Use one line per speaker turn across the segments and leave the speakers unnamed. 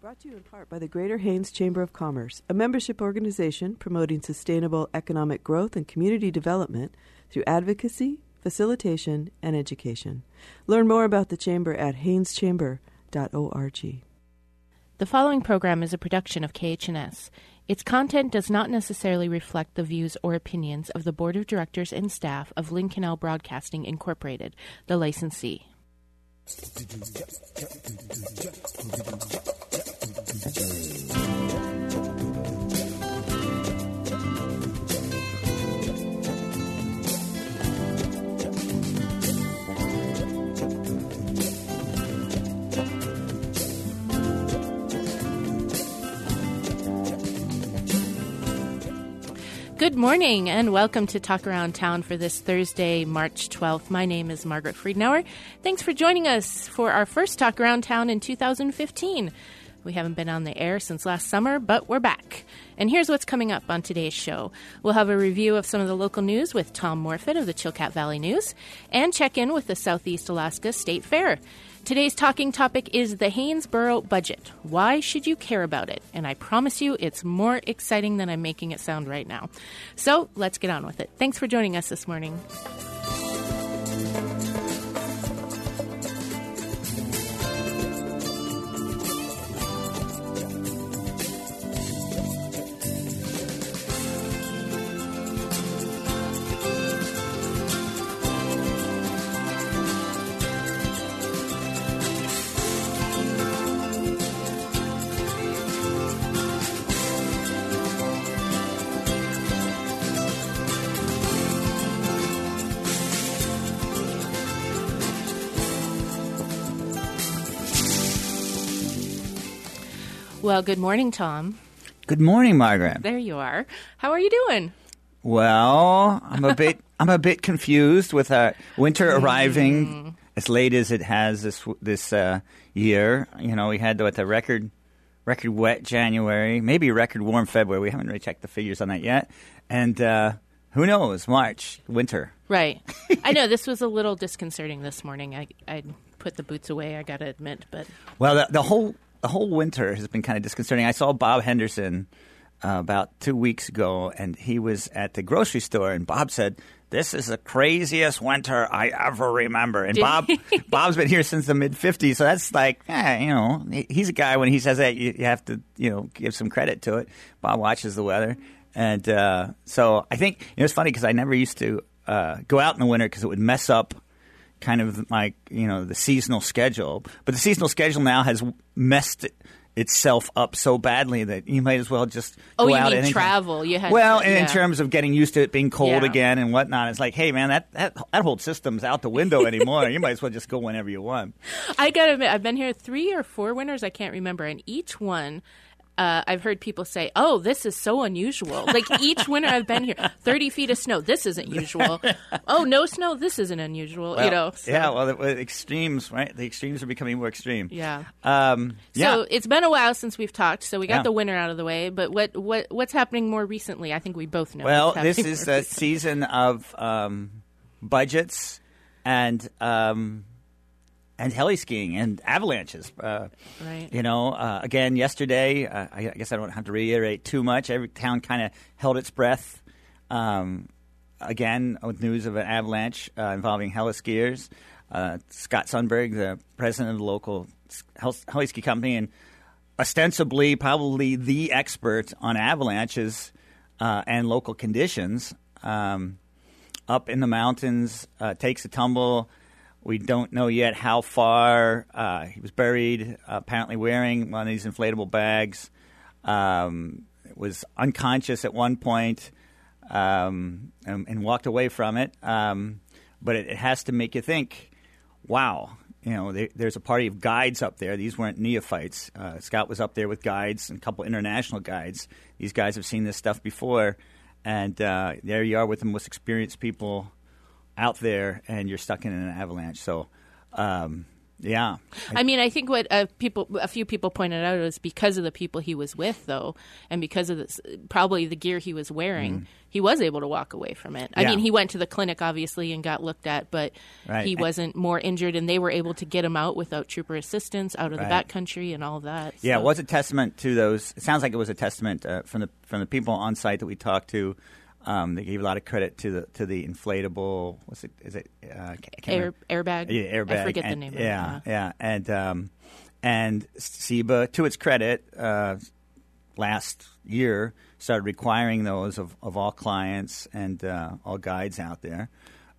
Brought to you in part by the Greater Haines Chamber of Commerce, a membership organization promoting sustainable economic growth and community development through advocacy, facilitation, and education. Learn more about the Chamber at haineschamber.org.
The following program is a production of KHNS. Its content does not necessarily reflect the views or opinions of the Board of Directors and staff of Lynn Canal Broadcasting, Incorporated, the licensee. Good morning and welcome to Talk Around Town for this Thursday, March 12th. My name is Margaret Friedenauer. Thanks for joining us for our first Talk Around Town in 2015. We haven't been on the air since last summer, but we're back. And here's what's coming up on today's show. We'll have a review of some of the local news with Tom Morfitt of the Chilkat Valley News and check in with the Southeast Alaska State Fair. Today's talking topic is the Haines-Borough budget. Why should you care about it? And I promise you it's more exciting than I'm making it sound right now. So let's get on with it. Thanks for joining us this morning. Well, good morning, Tom.
Good morning, Margaret.
There you are. How are you doing?
Well, I'm a bit confused with winter arriving as late as it has this year. You know, we had the record wet January, maybe record warm February. We haven't really checked the figures on that yet. And who knows, March, winter.
Right. I know this was a little disconcerting this morning. I put the boots away, I got to admit, but
well, the whole winter has been kind of disconcerting. I saw Bob Henderson about 2 weeks ago, and he was at the grocery store, and Bob said, "This is the craziest winter I ever remember." And Bob's been here since the mid-'50s, so that's like, he's a guy, when he says that, you have to, give some credit to it. Bob watches the weather. And so I think, it's funny because I never used to go out in the winter because it would mess up kind of like, the seasonal schedule. But the seasonal schedule now has messed itself up so badly that you might as well just go out.
You mean travel? You had
in terms of getting used to it being cold again and whatnot, it's like, hey, man, that whole system's out the window anymore. You might as well just go whenever you want.
I got to admit, I've been here 3 or 4 winters, I can't remember, and each one I've heard people say, "Oh, this is so unusual." Like each winter I've been here, 30 feet of snow. This isn't usual. Oh, no snow. This isn't unusual.
Well, so. Yeah. Well, the extremes, right? The extremes are becoming more extreme.
Yeah. So it's been a while since we've talked. So we got the winter out of the way. But what's happening more recently? I think we both know.
Well, this is the season of budgets and heli skiing and avalanches.
Right.
Again, yesterday, I guess I don't have to reiterate too much. Every town kind of held its breath. Again, with news of an avalanche involving heli skiers. Scott Sundberg, the president of the local heli ski company, and ostensibly probably the expert on avalanches and local conditions, up in the mountains, takes a tumble. We don't know yet how far. He was buried, apparently wearing one of these inflatable bags. Was unconscious at one point and walked away from it. But it has to make you think, wow, there's a party of guides up there. These weren't neophytes. Scott was up there with guides and a couple international guides. These guys have seen this stuff before. And there you are with the most experienced people out there, and you're stuck in an avalanche. So Yeah.
I mean, I think what a few people pointed out was because of the people he was with, though, and because of probably the gear he was wearing, he was able to walk away from it. I mean, he went to the clinic, obviously, and got looked at, but he wasn't more injured, and they were able to get him out without trooper assistance out of the backcountry and all of that.
Yeah,
so.
it was a testament to those. It sounds like it was a testament from the people on site that we talked to. They gave a lot of credit to the inflatable. What's it? Is it
airbag?
Yeah, airbag.
I forget the name.
Yeah. And SEBA, to its credit, last year started requiring those of all clients and all guides out there.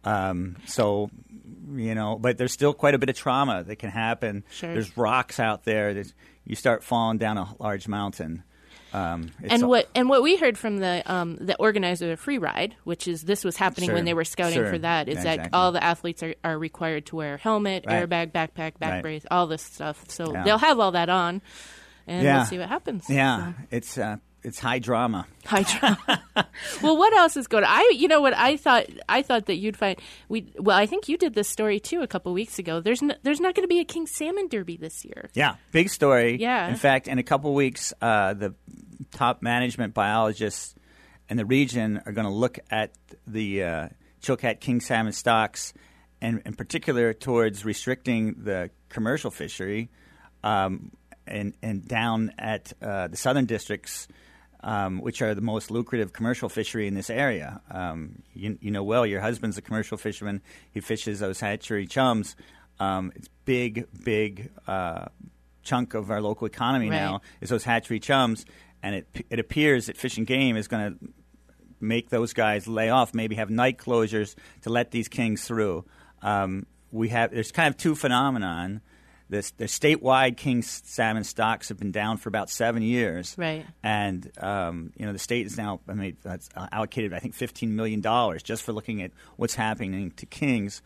So, but there's still quite a bit of trauma that can happen.
Sure.
There's rocks out there. You start falling down a large mountain.
And what we heard from the organizer of Free Ride, which is this was happening when they were scouting for that, is that all the athletes are required to wear a helmet, airbag, backpack, back brace, all this stuff. So they'll have all that on, and we'll see what happens.
Yeah,
so.
It's high drama.
High drama. Well, what else is going on? You know what I thought that you'd find. I think you did this story too a couple weeks ago. There's not going to be a King Salmon Derby this year.
Yeah, big story.
Yeah.
In fact, in a couple weeks, the top management biologists in the region are going to look at the Chilkat king salmon stocks, and in particular towards restricting the commercial fishery, and down at the southern districts. Which are the most lucrative commercial fishery in this area. You know well, your husband's a commercial fisherman. He fishes those hatchery chums. It's big chunk of our local economy now is those hatchery chums, and it appears that Fish and Game is going to make those guys lay off, maybe have night closures to let these kings through. There's kind of two phenomenon. The statewide king salmon stocks have been down for about 7 years,
right?
And the state is now that's allocated I think $15 million just for looking at what's happening to kings.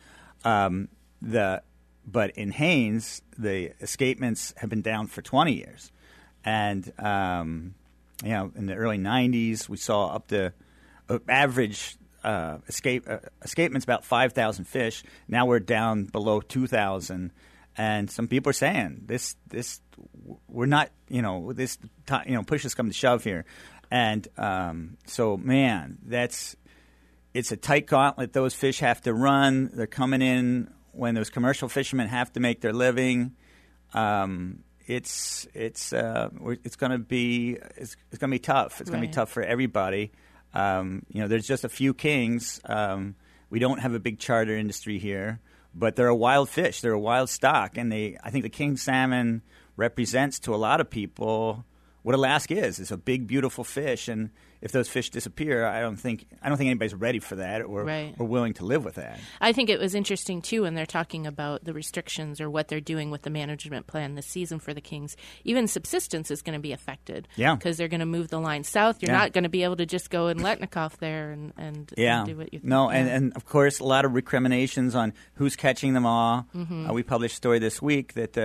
But in Haines, the escapements have been down for 20 years, and in the early 90s we saw up to average escapements about 5,000 fish. Now we're down below 2,000. And some people are saying this we're not push has come to shove here, and so man, it's a tight gauntlet. Those fish have to run. They're coming in when those commercial fishermen have to make their living. It's going to be tough. It's going to be tough for everybody. There's just a few kings. We don't have a big charter industry here. But they're a wild fish. They're a wild stock, and I think the king salmon represents to a lot of people what Alaska is. It's a big, beautiful fish, and if those fish disappear, I don't think anybody's ready for that or willing to live with that.
I think it was interesting too when they're talking about the restrictions or what they're doing with the management plan this season for the Kings. Even subsistence is going to be affected.
Yeah,
because they're going to move the line south. You're not going to be able to just go in Letnikoff there and do what you think.
No, and of course a lot of recriminations on who's catching them all. Mm-hmm. We published a story this week that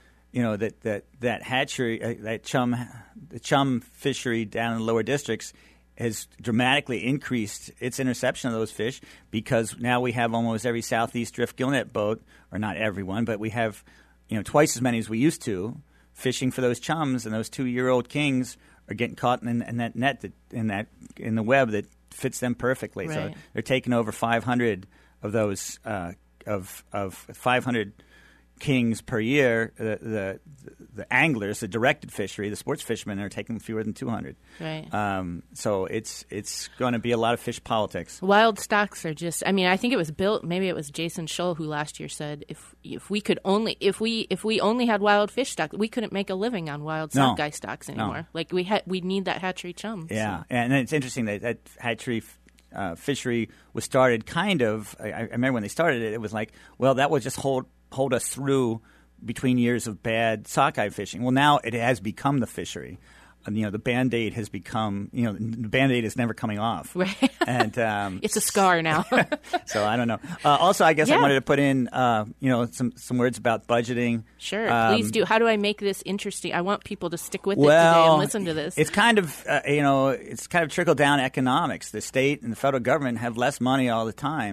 that hatchery, the chum fishery down in the lower districts has dramatically increased its interception of those fish because now we have almost every southeast drift gillnet boat, or not everyone, but we have twice as many as we used to fishing for those chums, and those 2-year-old kings are getting caught in that net in the web that fits them perfectly.
Right.
So they're taking over 500 of those of 500 kings per year. The anglers, the directed fishery, the sports fishermen are taking fewer than 200.
Right.
So it's going to be a lot of fish politics.
Wild stocks are just. I mean, I think it was built. Maybe it was Jason Schull who last year said if we only had wild fish stocks, we couldn't make a living on wild sockeye stocks anymore.
No.
Like we need that hatchery chum.
Yeah,
so.
And it's interesting that hatchery fishery was started kind of. I remember when they started it, it was like, well, that would just hold us through between years of bad sockeye fishing. Well, now it has become the fishery. The Band-Aid has become, the Band-Aid is never coming off.
Right.
And
it's a scar now.
So I don't know. Also, I guess I wanted to put in, some words about budgeting.
Sure, please do. How do I make this interesting? I want people to stick with it today and listen to this.
It's kind of, it's kind of trickle-down economics. The state and the federal government have less money all the time.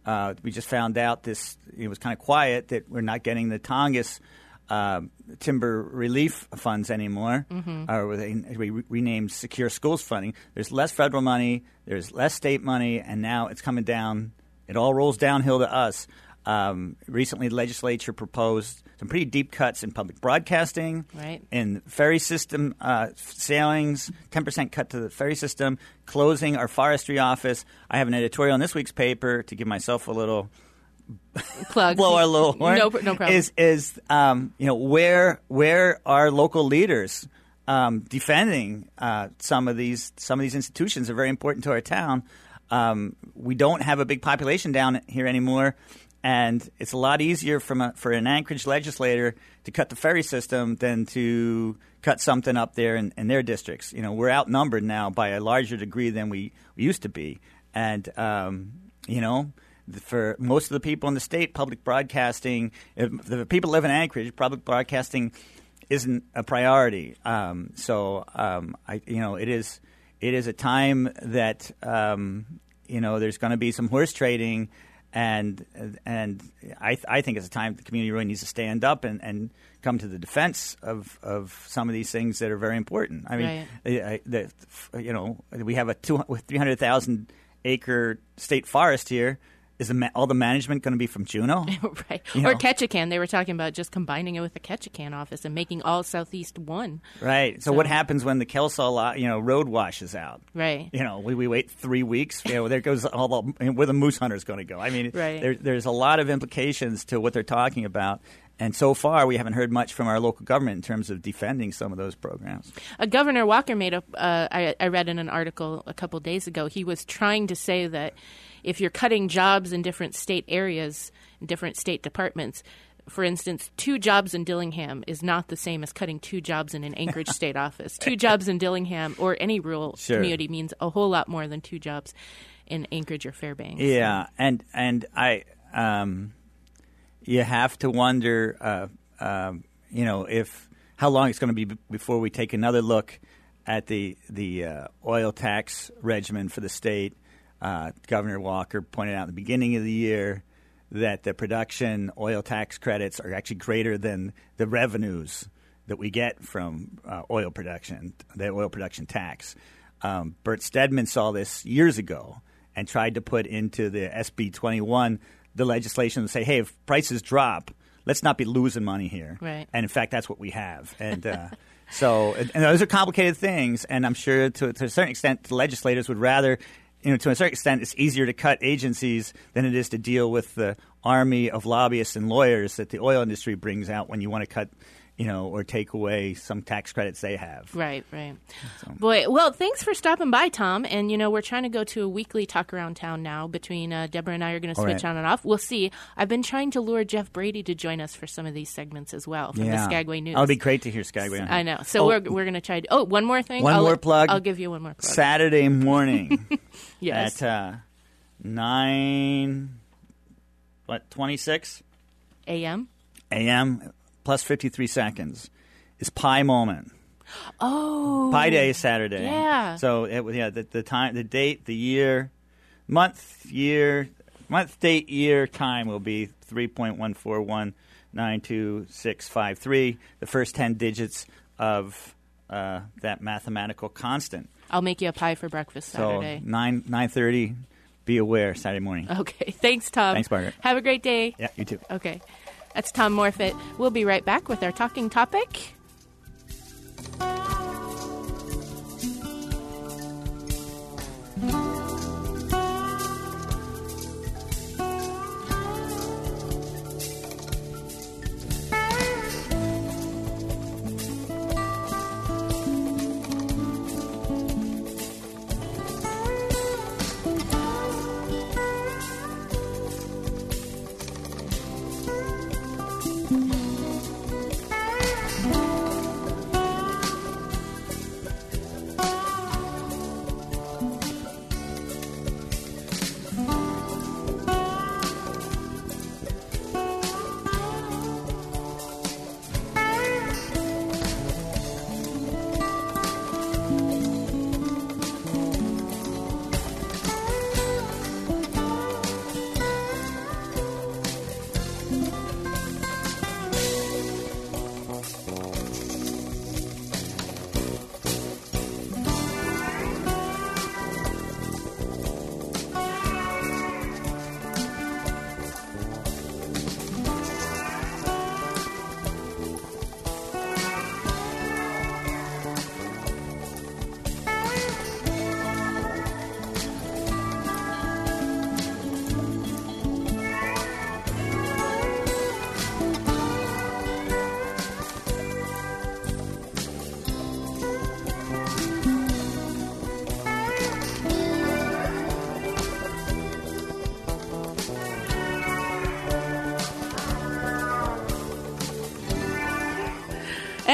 We just found out it was kind of quiet that we're not getting the Tongass timber relief funds anymore, or we renamed Secure Schools funding. There's less federal money, there's less state money, and now it's coming down. It all rolls downhill to us. Recently, the legislature proposed some pretty deep cuts in public broadcasting, in ferry system sailings, 10% cut to the ferry system, closing our forestry office. I have an editorial in this week's paper to give myself a little
plug,
blow our little horn.
No problem.
Is where are local leaders defending some of these institutions are very important to our town. We don't have a big population down here anymore, and it's a lot easier for an Anchorage legislator to cut the ferry system than to cut something up there in their districts. We're outnumbered now by a larger degree than we used to be, and for most of the people in the state, public broadcasting, if the people live in Anchorage, public broadcasting isn't a priority. It is a time that there's going to be some horse trading, and I think it's a time the community really needs to stand up and come to the defense of some of these things that are very important. I mean, we have a 300,000 acre state forest here. Is all the management going to be from Juneau?
Right. Or Ketchikan. They were talking about just combining it with the Ketchikan office and making all Southeast one.
Right. So what happens when the Kelso road washes out?
Right.
We wait 3 weeks. There goes where the moose hunter is going to go. I mean, there's a lot of implications to what they're talking about. And so far, we haven't heard much from our local government in terms of defending some of those programs.
Governor Walker made I read in an article a couple days ago, he was trying to say that if you're cutting jobs in different state areas, in different state departments, for instance, 2 jobs in Dillingham is not the same as cutting 2 jobs in an Anchorage state office. 2 jobs in Dillingham or any rural community means a whole lot more than 2 jobs in Anchorage or Fairbanks.
Yeah, and I you have to wonder, if how long it's going to be before we take another look at the oil tax regimen for the state. Governor Walker pointed out at the beginning of the year that the production oil tax credits are actually greater than the revenues that we get from oil production, the oil production tax. Bert Stedman saw this years ago and tried to put into the SB 21 the legislation to say, hey, if prices drop, let's not be losing money here.
Right.
And in fact, that's what we have. And so those are complicated things, and I'm sure to a certain extent the legislators would rather – to a certain extent, it's easier to cut agencies than it is to deal with the army of lobbyists and lawyers that the oil industry brings out when you want to cut, or take away some tax credits they have.
Right. So. Boy, well, thanks for stopping by, Tom. And, we're trying to go to a weekly talk around town now between Deborah and I are going to switch on and off. We'll see. I've been trying to lure Jeff Brady to join us for some of these segments as well from the Skagway News.
It would be great to hear Skagway.
I know. So we're going to try to – one more thing.
One more plug.
I'll give you one more plug.
Saturday morning
yes.
at 26
a.m.
plus 53 seconds is Pi Moment.
Oh.
Pi Day is Saturday.
Yeah.
So, the time, the date, the year, month, date, year, time will be 3.14192653, the first 10 digits of that mathematical constant.
I'll make you a pie for breakfast Saturday.
So, 9:30, be aware, Saturday morning.
Okay. Thanks, Tom.
Thanks, Margaret.
Have a great day.
Yeah, you too.
Okay. That's Tom Morfitt. We'll be right back with our talking topic.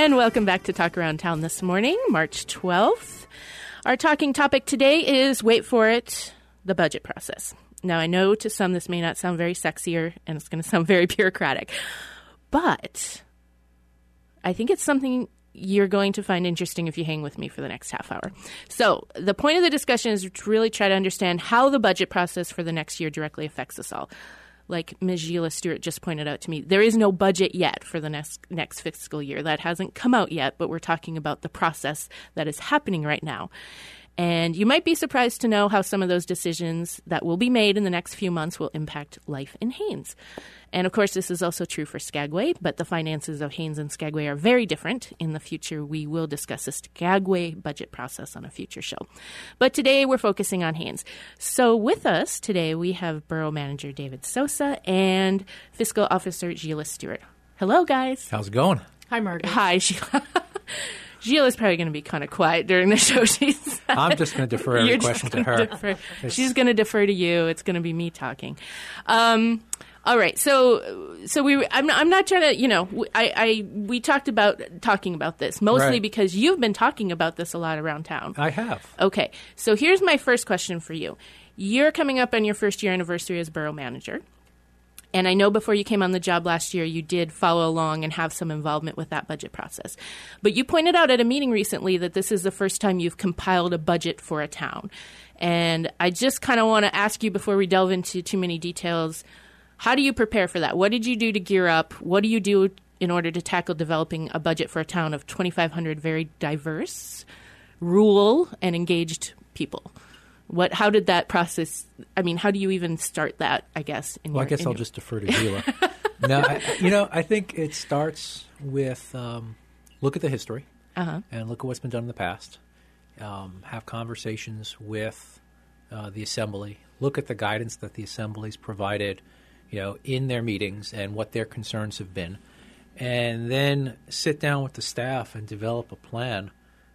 And welcome back to Talk Around Town this morning, March 12th. Our talking topic today is, wait for it, the budget process. Now, I know to some this may not sound very sexy and it's going to sound very bureaucratic, but I think it's something you're going to find interesting if you hang with me for the next half hour. So the point of the discussion is to really try to understand how the budget process for the next year directly affects us all. Like Ms. Gila Stewart just pointed out to me, there is no budget yet for the next fiscal year. That hasn't come out yet, but we're talking about the process that is happening right now. And you might be surprised to know how some of those decisions that will be made in the next few months will impact life in Haines. And of course, this is also true for Skagway, but the finances of Haines and Skagway are very different. In the future, we will discuss the Skagway budget process on a future show. But today, we're focusing on Haines. So with us today, we have Borough Manager David Sosa and Fiscal Officer Gila Stewart. Hello, guys.
How's it going?
Hi, Margaret.
Hi, Sheila. Gila's probably going to be kind of quiet during the show.
I'm just going to defer every question to her.
She's going to defer to you. It's going to be me talking. All right. So I'm not trying to, we talked about talking about this mostly
Right.
because you've been talking about this a lot around town.
I have.
Okay. So here's my first question for you. You're coming up on your first year anniversary as borough manager. And I know before you came on the job last year, you did follow along and have some involvement with that budget process. But you pointed out at a meeting recently that this is the first time you've compiled a budget for a town. And I just kind of want to ask you before we delve into too many details, how do you prepare for that? What did you do to gear up? What do you do in order to tackle developing a budget for a town of 2,500 very diverse, rural, and engaged people? How did that process, how do you even start that, I guess?
I guess I'll just defer to Gila. No, I think it starts with look at the history and look at what's been done in the past. Have conversations with the Assembly. Look at the guidance that the Assembly's provided, in their meetings and what their concerns have been. And then sit down with the staff and develop a plan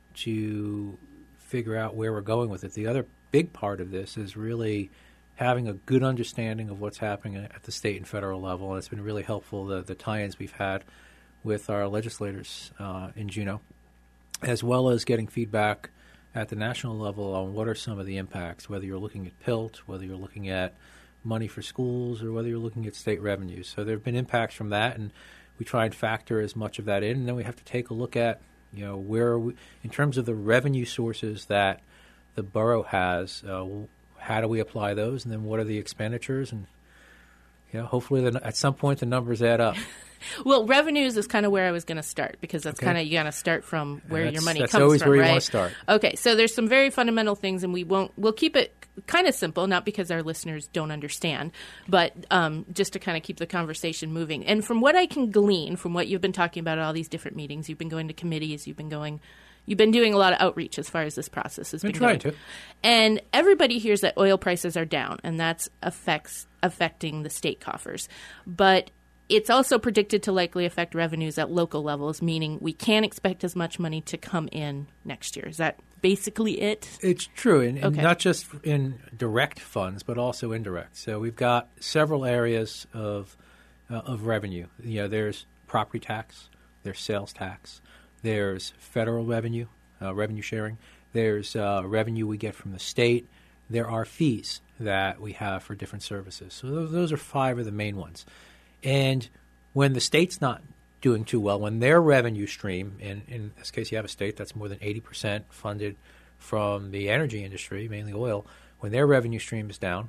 to figure out where we're going with it. The other big part of this is really having a good understanding of what's happening at the state and federal level, and it's been really helpful, the tie-ins we've had with our legislators in Juneau, as well as getting feedback at the national level on what are some of the impacts, whether you're looking at PILT, whether you're looking at money for schools, or whether you're looking at state revenues. So there have been impacts from that, and we try and factor as much of that in, and then we have to take a look at, where are we, in terms of the revenue sources that the borough has, how do we apply those, and then what are the expenditures, and hopefully at some point the numbers add up.
Well, revenues is kind of where I was going to start, because that's kind of, you got to start from where your money comes from, right?
That's always where you want to start.
Okay, so there's some very fundamental things, and we'll keep it kind of simple, not because our listeners don't understand, but just to kind of keep the conversation moving. And from what I can glean from what you've been talking about at all these different meetings, you've been going to committees, you've been doing a lot of outreach as far as this process has been
trying
going.
to.
And everybody hears that oil prices are down, and that's affecting the state coffers. But it's also predicted to likely affect revenues at local levels, meaning we can't expect as much money to come in next year. Is that basically it?
It's true, and not just in direct funds, but also indirect. So we've got several areas of revenue. There's property tax, there's sales tax, there's federal revenue, revenue sharing. There's revenue we get from the state. There are fees that we have for different services. So those are 5 of the main ones. And when the state's not doing too well, when their revenue stream, and in this case you have a state that's more than 80% funded from the energy industry, mainly oil, when their revenue stream is down,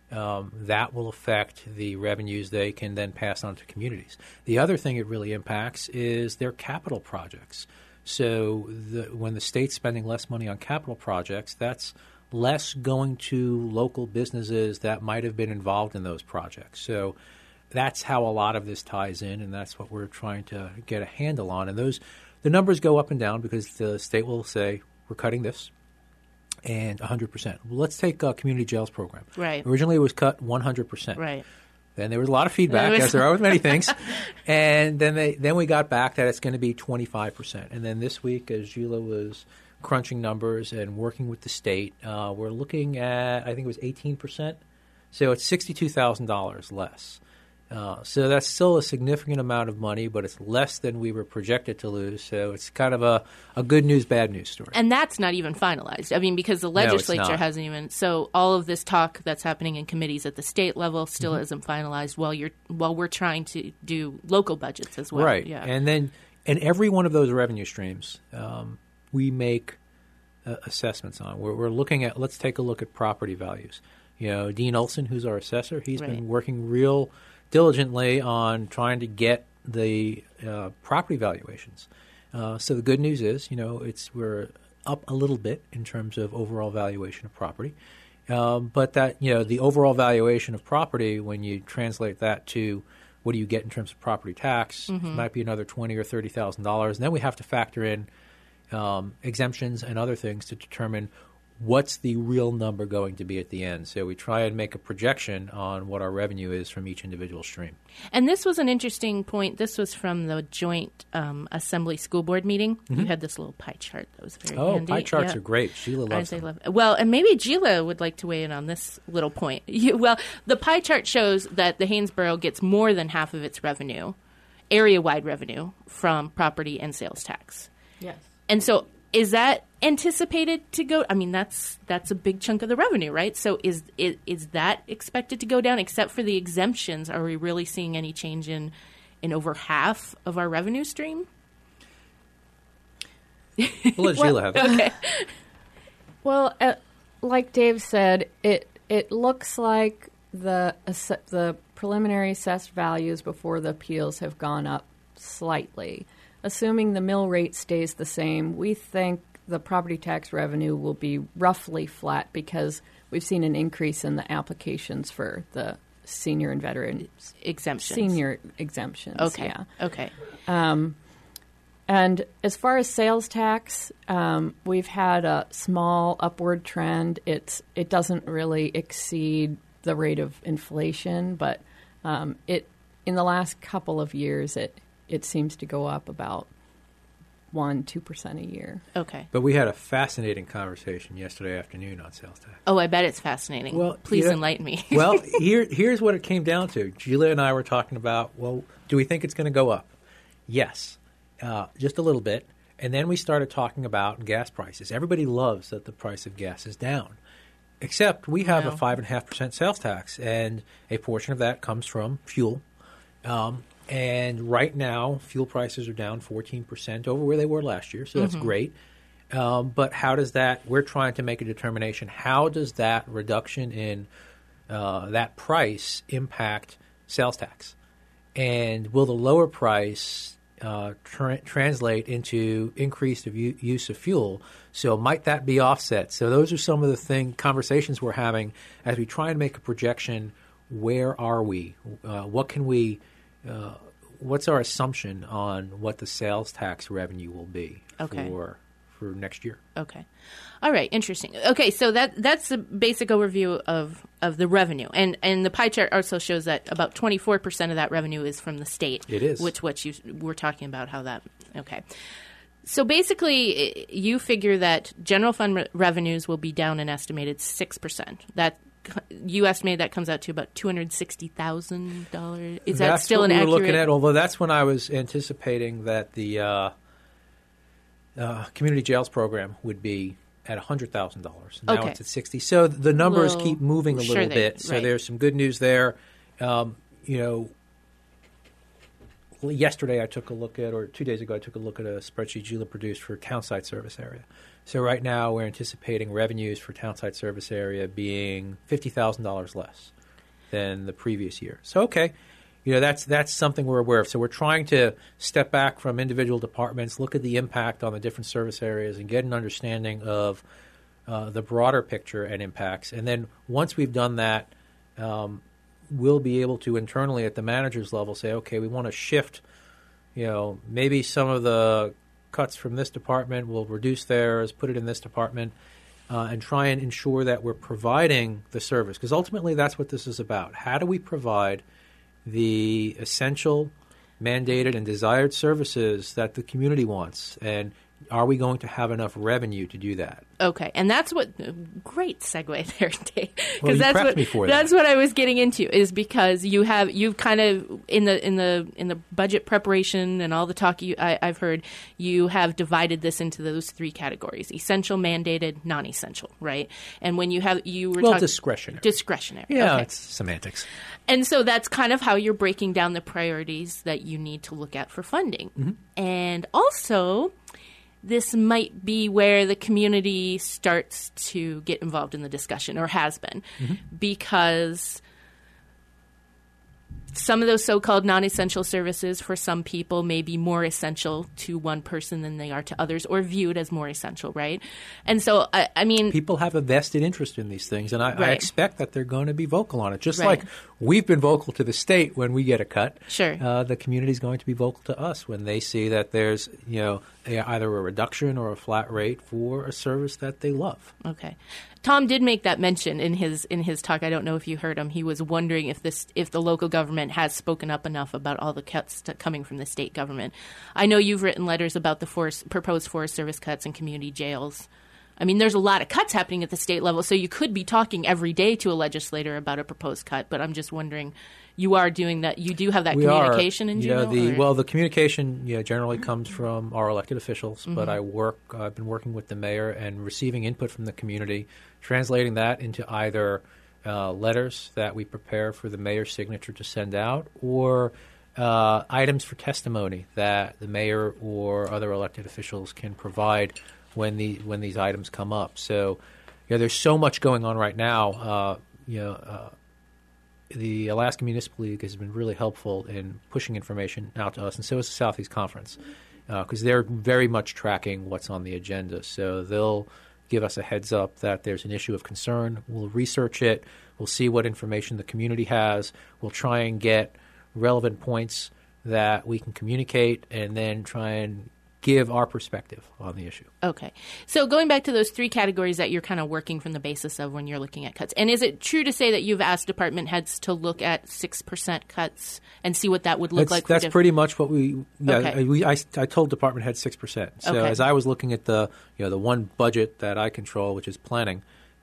that will affect the revenues they can then pass on to communities. The other thing it really impacts is their capital projects. So when the state's spending less money on capital projects, that's less going to local businesses that might have been involved in those projects. So that's how a lot of this ties in, and that's what we're trying to get a handle on. And the numbers go up and down because the state will say, we're cutting this, and 100%. Well, let's take community jails program.
Right.
Originally, it was cut 100%.
Right.
Then there was a lot of feedback, as there are with many things. And then we got back that it's going to be 25%. And then this week, as Gila was crunching numbers and working with the state, we're looking at, I think it was 18%. So it's $62,000 less. So that's still a significant amount of money, but it's less than we were projected to lose. So it's kind of a good news, bad news story.
And that's not even finalized. I mean, because the legislature hasn't even. So all of this talk that's happening in committees at the state level still isn't finalized while we're trying to do local budgets as well.
Right.
Yeah.
And then in every one of those revenue streams, we make assessments on. We're looking at, let's take a look at property values. Dean Olson, who's our assessor, he's been working real diligently on trying to get the property valuations. So the good news is, we're up a little bit in terms of overall valuation of property. But that, the overall valuation of property, when you translate that to what do you get in terms of property tax, it might be another $20,000 or $30,000. And then we have to factor in exemptions and other things to determine what's the real number going to be at the end. So we try and make a projection on what our revenue is from each individual stream.
And this was an interesting point. This was from the joint Assembly School Board meeting. You had this little pie chart that was very handy.
Pie charts are great. Sheila loves them.
Well, and maybe Sheila would like to weigh in on this little point. The pie chart shows that the Haynesboro gets more than half of its revenue, area-wide revenue, from property and sales tax.
Yes.
And so is that anticipated to go? I mean, that's a big chunk of the revenue, right? So is that expected to go down? Except for the exemptions, are we really seeing any change in over half of our revenue stream?
We'll let Sheila have that.
Okay.
Well, like Dave said, it looks like the preliminary assessed values before the appeals have gone up slightly. Assuming the mill rate stays the same, we think the property tax revenue will be roughly flat because we've seen an increase in the applications for the senior and veteran
exemptions.
Senior exemptions.
Okay.
Yeah.
Okay.
And as far as sales tax, we've had a small upward trend. It doesn't really exceed the rate of inflation, but in the last couple of years it seems to go up about 1-2% a year.
Okay.
But we had a fascinating conversation yesterday afternoon on sales tax.
Oh, I bet it's fascinating. Well, please enlighten me.
Well, here's what it came down to. Sheila and I were talking about, well, do we think it's going to go up? Yes, just a little bit. And then we started talking about gas prices. Everybody loves that the price of gas is down, except we have a 5.5% sales tax, and a portion of that comes from fuel. And right now, fuel prices are down 14% over where they were last year, so that's great. But how does that – we're trying to make a determination. How does that reduction in that price impact sales tax? And will the lower price translate into increased use of fuel? So might that be offset? So those are some of the conversations we're having as we try and make a projection. Where are we? What can we what's our assumption on what the sales tax revenue will be for next year?
Okay. All right. Interesting. Okay. So that's the basic overview of the revenue. And the pie chart also shows that about 24% of that revenue is from the state.
It is.
Which what you were talking about how that – okay. So basically you figure that general fund revenues will be down an estimated 6%. You estimate that comes out to about $260,000. Is that still an accurate?
That's what we're looking at, although that's when I was anticipating that the community jails program would be at $100,000. Now it's at $60,000. So the numbers keep moving a little bit. So there's some good news there. Yesterday I took a look at, or 2 days ago I took a look at a spreadsheet Sheila produced for townsite service area. So right now we're anticipating revenues for townsite service area being $50,000 less than the previous year. So that's something we're aware of. So we're trying to step back from individual departments, look at the impact on the different service areas, and get an understanding of the broader picture and impacts. And then once we've done that, we'll be able to internally at the manager's level say, okay, we want to shift, maybe some of the cuts from this department, we'll reduce theirs, put it in this department, and try and ensure that we're providing the service. Because ultimately that's what this is about. How do we provide the essential, mandated, and desired services that the community wants? And are we going to have enough revenue to do that?
Okay, and that's what great segue there, Dave.
Well, you prepped me for that.
That's what I was getting into, is because you've kind of in the budget preparation and all the talk I've heard, you have divided this into those three categories: essential, mandated, non-essential, right? And when you were talking discretionary.
Yeah,
okay.
It's semantics.
And so that's kind of how you're breaking down the priorities that you need to look at for funding.
Mm-hmm.
And also, this might be where the community starts to get involved in the discussion, or has been, because some of those so-called non-essential services for some people may be more essential to one person than they are to others, or viewed as more essential, right? And so, I mean...
people have a vested interest in these things, and I expect that they're going to be vocal on it. Just
right.
like we've been vocal to the state when we get a cut,
sure.
The community is going to be vocal to us when they see that there's either a reduction or a flat rate for a service that they love.
Okay. Tom did make that mention in his talk. I don't know if you heard him. He was wondering if the local government has spoken up enough about all the cuts coming from the state government. I know you've written letters about the proposed Forest Service cuts and community jails. I mean, there's a lot of cuts happening at the state level, so you could be talking every day to a legislator about a proposed cut. But I'm just wondering, you are doing that. You do have that communication in general?
The communication generally comes from our elected officials, but I've been working with the mayor and receiving input from the community, translating that into either letters that we prepare for the mayor's signature to send out, or items for testimony that the mayor or other elected officials can provide when these items come up. So, there's so much going on right now. The Alaska Municipal League has been really helpful in pushing information out to us, and so is the Southeast Conference, because they're very much tracking what's on the agenda. So they'll give us a heads up that there's an issue of concern. We'll research it. We'll see what information the community has. We'll try and get relevant points that we can communicate, and then try and give our perspective on the issue.
Okay. So going back to those three categories that you're kind of working from the basis of when you're looking at cuts, and is it true to say that you've asked department heads to look at 6% cuts and see what that would look like?
That's pretty much what we I told department heads 6%. So as I was looking at the one budget that I control, which is planning,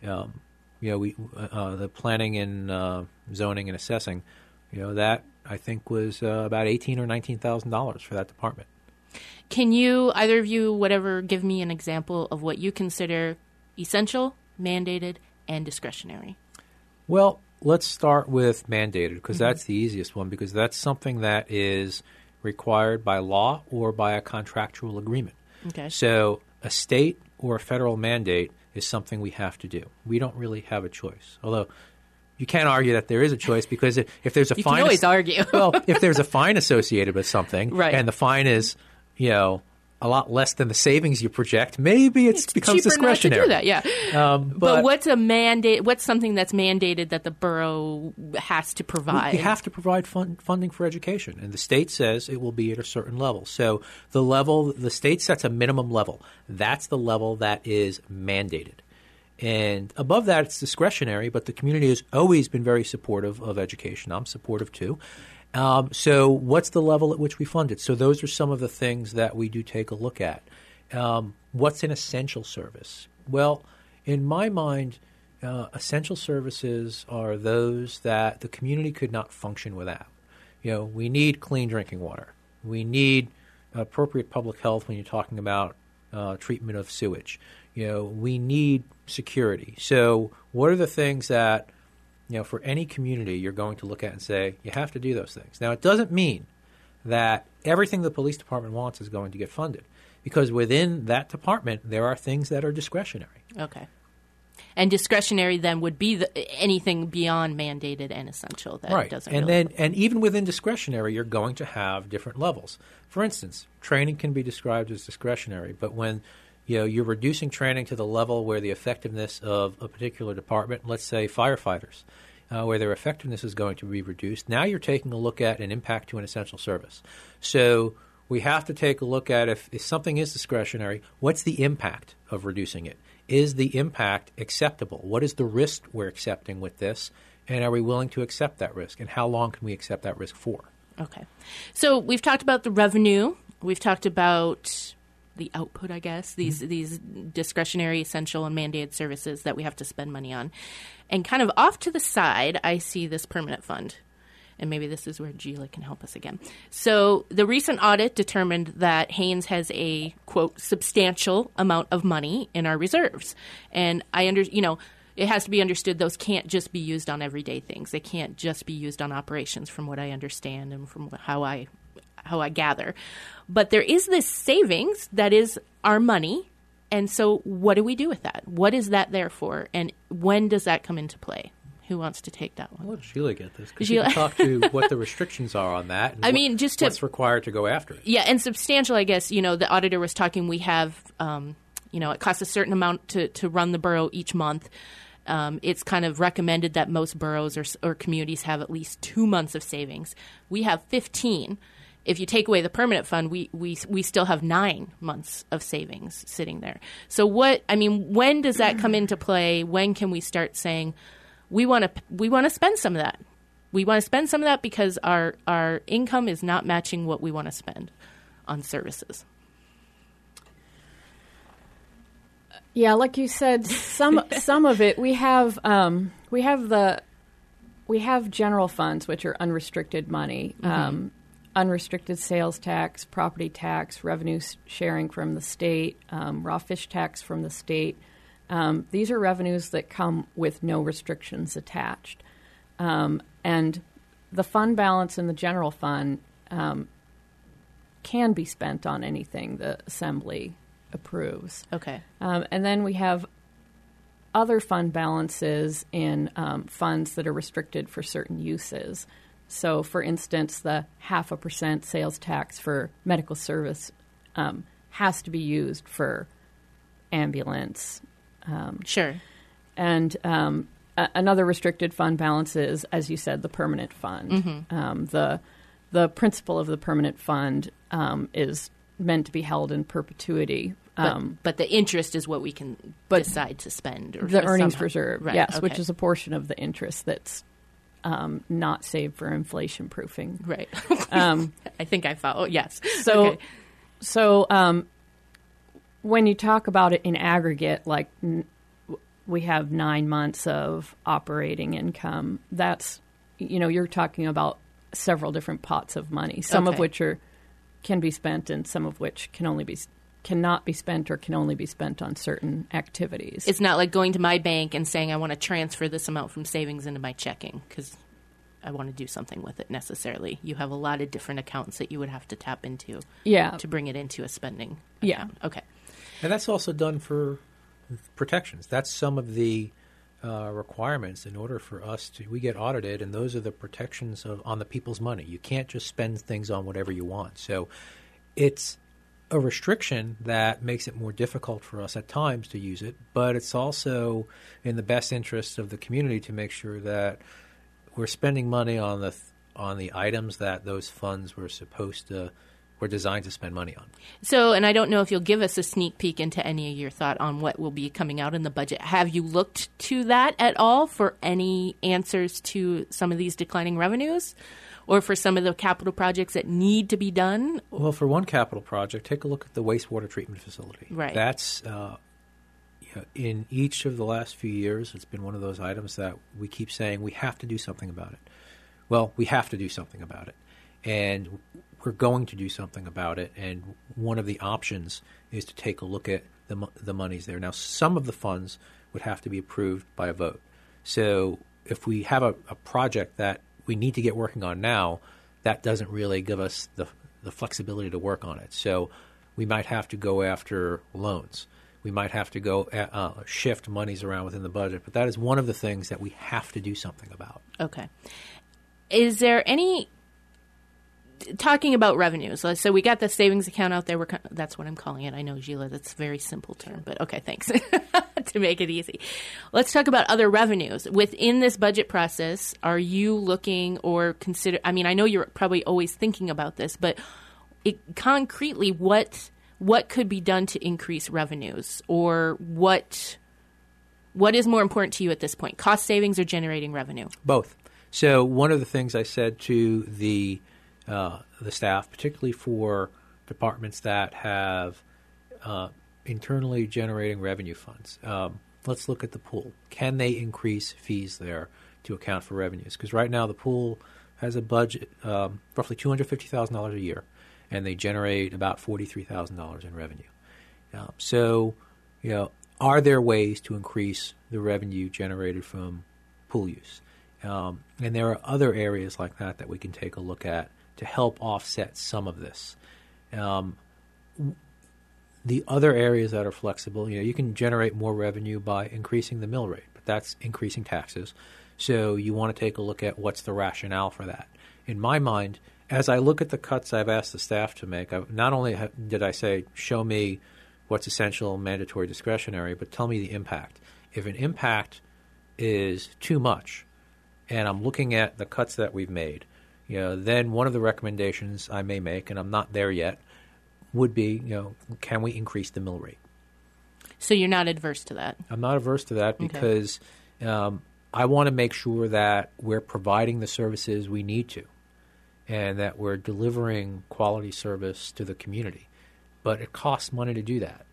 the planning and zoning and assessing, that I think was about $18,000 or $19,000 for that department.
Can you, either of you, give me an example of what you consider essential, mandated, and discretionary?
Well, let's start with mandated, because that's the easiest one, because that's something that is required by law or by a contractual agreement. Okay. So a state or a federal mandate is something we have to do. We don't really have a choice, although you can't argue that there is a choice, because if there's a fine...
You can always argue.
Well, if there's a fine associated with something,
right,
and the fine is a lot less than the savings you project, maybe it becomes discretionary.
Not to do that, yeah. But what's a mandate? What's something that's mandated that the borough has to provide?
You have to provide funding for education, and the state says it will be at a certain level. So the state sets a minimum level. That's the level that is mandated. And above that, it's discretionary, but the community has always been very supportive of education. I'm supportive too. So what's the level at which we fund it? So those are some of the things that we do take a look at. What's an essential service? Well, in my mind, essential services are those that the community could not function without. We need clean drinking water. We need appropriate public health when you're talking about treatment of sewage. We need security. So what are the things that for any community, you're going to look at and say, you have to do those things. Now, it doesn't mean that everything the police department wants is going to get funded, because within that department, there are things that are discretionary.
Okay. And discretionary then would be anything beyond mandated and essential that
right.
doesn't
And even within discretionary, you're going to have different levels. For instance, training can be described as discretionary, but when you're reducing training to the level where the effectiveness of a particular department, let's say firefighters, where their effectiveness is going to be reduced, now you're taking a look at an impact to an essential service. So we have to take a look at if something is discretionary, what's the impact of reducing it? Is the impact acceptable? What is the risk we're accepting with this? And are we willing to accept that risk? And how long can we accept that risk for?
Okay. So we've talked about the revenue. We've talked about the output, I guess, these discretionary, essential, and mandated services that we have to spend money on. And kind of off to the side, I see this permanent fund. And maybe this is where Gila can help us again. So the recent audit determined that Haynes has a, quote, substantial amount of money in our reserves. And it has to be understood those can't just be used on everyday things. They can't just be used on operations, from what I understand and from how I gather. But there is this savings that is our money. And so what do we do with that? What is that there for? And when does that come into play? Who wants to take that one?
I'll let Sheila get this, because you can talk to what the restrictions are on that and what's required to go after it.
Yeah, and substantial, I guess, the auditor was talking, we have, it costs a certain amount to run the borough each month. It's kind of recommended that most boroughs or communities have at least 2 months of savings. We have 15. If you take away the permanent fund, we still have 9 months of savings sitting there. So when does that come into play? When can we start saying, we want to spend some of that? We want to spend some of that because our income is not matching what we want to spend on services.
Yeah, like you said, some of it we have general funds, which are unrestricted money, unrestricted sales tax, property tax, revenue sharing from the state, raw fish tax from the state. These are revenues that come with no restrictions attached. And the fund balance in the general fund can be spent on anything the Assembly approves.
Okay.
And then we have other fund balances in funds that are restricted for certain uses. So, for instance, the 0.5% sales tax for medical service has to be used for ambulance.
Sure.
And another restricted fund balance is, as you said, the permanent fund. The principle of the permanent fund is meant to be held in perpetuity.
But the interest is what we can decide to spend. Or
the earnings reserve,
right,
yes,
okay.
which is a portion of the interest that's not saved for inflation proofing.
Right. I think I follow. Yes.
So when you talk about it in aggregate, like we have 9 months of operating income, that's, you're talking about several different pots of money, some of which can be spent and some of which cannot be spent or can only be spent on certain activities.
It's not like going to my bank and saying I want to transfer this amount from savings into my checking because I want to do something with it necessarily. You have a lot of different accounts that you would have to tap into to bring it into a spending account. Yeah. Okay.
And that's also done for protections. That's some of the requirements in order for us we get audited, and those are the protections on the people's money. You can't just spend things on whatever you want. So it's a restriction that makes it more difficult for us at times to use it, but it's also in the best interest of the community to make sure that we're spending money on the items that those funds were designed to spend money on.
So, and I don't know if you'll give us a sneak peek into any of your thought on what will be coming out in the budget. Have you looked to that at all for any answers to some of these declining revenues or for some of the capital projects that need to be done?
Well, for one capital project, take a look at the wastewater treatment facility.
Right.
That's in each of the last few years, it's been one of those items that we keep saying we have to do something about it. Well, we have to do something about it. And we're going to do something about it, and one of the options is to take a look at the monies there. Now, some of the funds would have to be approved by a vote. So if we have a project that we need to get working on now, that doesn't really give us the flexibility to work on it. So we might have to go after loans. We might have to go shift monies around within the budget. But that is one of the things that we have to do something about.
Okay. Is there any... Talking about revenues, so we got the savings account out there. That's what I'm calling it. I know, Gila, that's a very simple term, but okay, thanks to make it easy. Let's talk about other revenues. Within this budget process, are you looking or consider? I mean, I know you're probably always thinking about this, but concretely, what could be done to increase revenues, or what is more important to you at this point? Cost savings or generating revenue?
Both. So one of the things I said to the staff, particularly for departments that have internally generating revenue funds. Let's look at the pool. Can they increase fees there to account for revenues? Because right now the pool has a budget roughly $250,000 a year, and they generate about $43,000 in revenue. So, are there ways to increase the revenue generated from pool use? And there are other areas like that we can take a look at to help offset some of this. The other areas that are flexible, you can generate more revenue by increasing the mill rate, but that's increasing taxes. So you want to take a look at what's the rationale for that. In my mind, as I look at the cuts I've asked the staff to make, not only did I say, show me what's essential, mandatory, discretionary, but tell me the impact. If an impact is too much, and I'm looking at the cuts that we've made, then one of the recommendations I may make, and I'm not there yet, would be, can we increase the mill rate?
So you're not adverse to that?
I'm not averse to that because I want to make sure that we're providing the services we need to and that we're delivering quality service to the community. But it costs money to do that.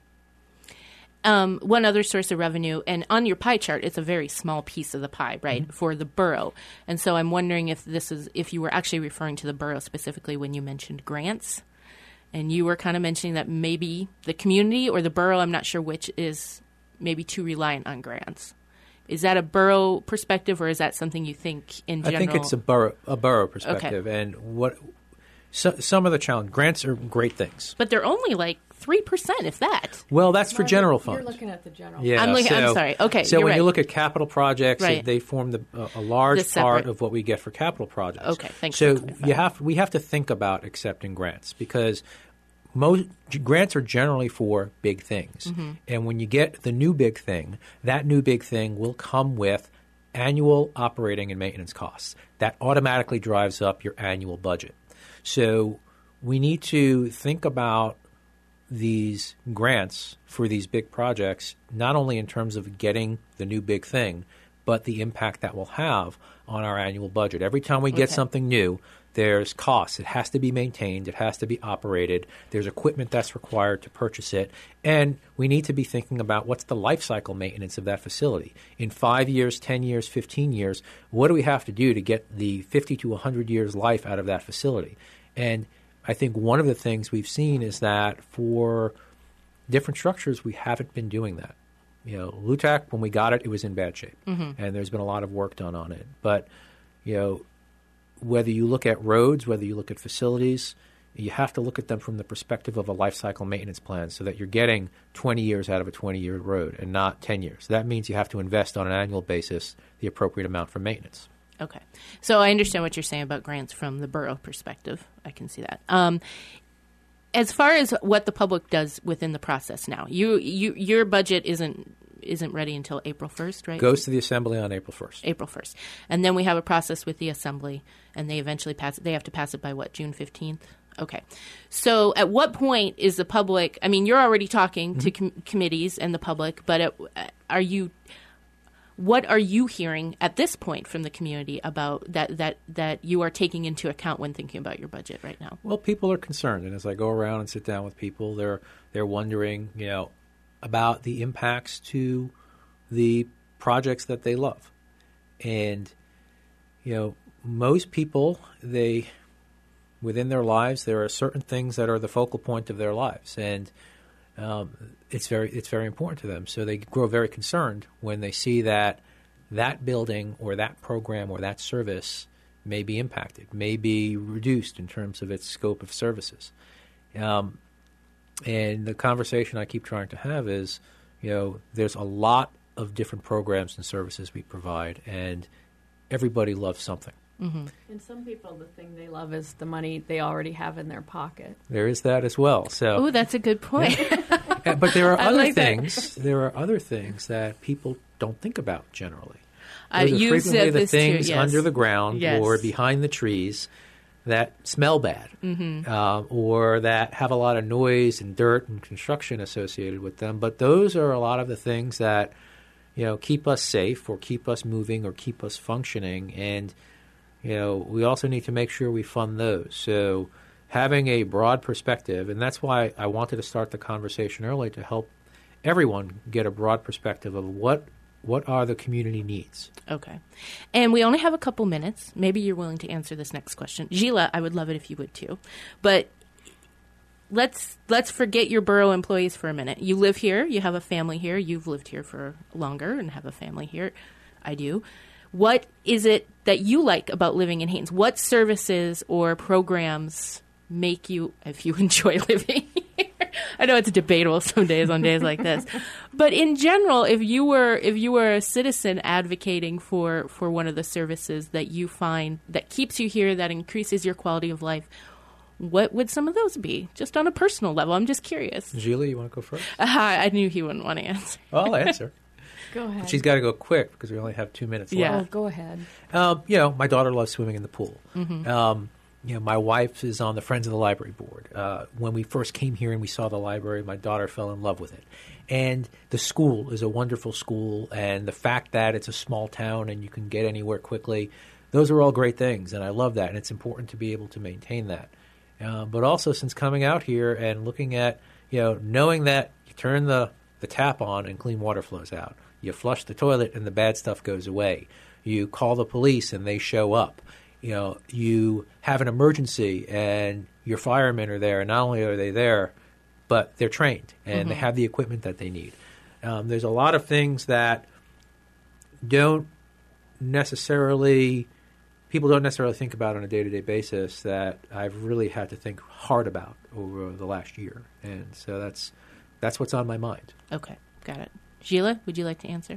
One other source of revenue, and on your pie chart, it's a very small piece of the pie, right, for the borough. And so I'm wondering if you were actually referring to the borough specifically when you mentioned grants. And you were kind of mentioning that maybe the community or the borough, I'm not sure which, is maybe too reliant on grants. Is that a borough perspective, or is that something you think in general?
I think it's a borough perspective. Okay. And some of the challenge, grants are great things.
But they're only like 3%, if that.
Well, that's for general funds.
You're looking at the general.
Yeah,
I'm sorry. Okay,
so
you're
when
right.
you look at capital projects, they form a large part of what we get for capital projects.
Okay, thanks.
So we have to think about accepting grants because most grants are generally for big things. And when you get the new big thing, that new big thing will come with annual operating and maintenance costs. That automatically drives up your annual budget. So we need to think about these grants for these big projects, not only in terms of getting the new big thing, but the impact that will have on our annual budget. Every time we get something new, there's costs. It has to be maintained. It has to be operated. There's equipment that's required to purchase it. And we need to be thinking about what's the life cycle maintenance of that facility. In 5 years, 10 years, 15 years, what do we have to do to get the 50 to 100 years life out of that facility? And I think one of the things we've seen is that for different structures, we haven't been doing that. LUTAC, when we got it, it was in bad shape. And there's been a lot of work done on it. But, whether you look at roads, whether you look at facilities, you have to look at them from the perspective of a life cycle maintenance plan so that you're getting 20 years out of a 20-year road and not 10 years. That means you have to invest on an annual basis the appropriate amount for maintenance.
Okay. So I understand what you're saying about grants from the borough perspective. I can see that. As far as what the public does within the process now, your budget isn't ready until April 1st, right?
Goes to the Assembly on April 1st.
April 1st. And then we have a process with the Assembly, and they eventually pass it. They have to pass it by what, June 15th? Okay. So at what point is the public – I mean, you're already talking to committees and the public, but what are you hearing at this point from the community about that you are taking into account when thinking about your budget right now?
Well, people are concerned, and as I go around and sit down with people, they're wondering, about the impacts to the projects that they love. And, most people, within their lives, there are certain things that are the focal point of their lives. And it's very important to them. So they grow very concerned when they see that building or that program or that service may be impacted, may be reduced in terms of its scope of services. And the conversation I keep trying to have is, there's a lot of different programs and services we provide, and everybody loves something.
And some people, the thing they love is the money they already have in their pocket.
There is that as well. So,
that's a good point.
But there are other things. There are other things that people don't think about generally. Those are frequently the things under the ground or behind the trees that smell bad, or that have a lot of noise and dirt and construction associated with them. But those are a lot of the things that, keep us safe or keep us moving or keep us functioning. And, we also need to make sure we fund those. So having a broad perspective, and that's why I wanted to start the conversation early to help everyone get a broad perspective of what are the community needs.
Okay. And we only have a couple minutes. Maybe you're willing to answer this next question. Gila, I would love it if you would too. But let's forget your borough employees for a minute. You live here. You have a family here. You've lived here for longer and have a family here. I do. What is it that you like about living in Haines? What services or programs make you, if you enjoy living here? I know it's debatable some days on days like this, but in general, if you were a citizen advocating for one of the services that you find that keeps you here, that increases your quality of life, what would some of those be? Just on a personal level, I'm just curious.
Gila, you want to go first?
I knew he wouldn't want to answer.
I'll answer.
Go ahead.
But she's got to go quick because we only have 2 minutes left.
Yeah.
Oh, go ahead.
My daughter loves swimming in the pool.
Mm-hmm.
My wife is on the Friends of the Library board. When we first came here and we saw the library, my daughter fell in love with it. And the school is a wonderful school, and the fact that it's a small town and you can get anywhere quickly, those are all great things, and I love that, and it's important to be able to maintain that. But also, since coming out here and looking at, knowing that you turn the tap on and clean water flows out, you flush the toilet and the bad stuff goes away, you call the police and they show up. You have an emergency and your firemen are there, and not only are they there, but they're trained and they have the equipment that they need. There's a lot of things that people don't necessarily think about on a day-to-day basis that I've really had to think hard about over the last year. And so that's what's on my mind.
Okay, got it. Gila, would you like to answer?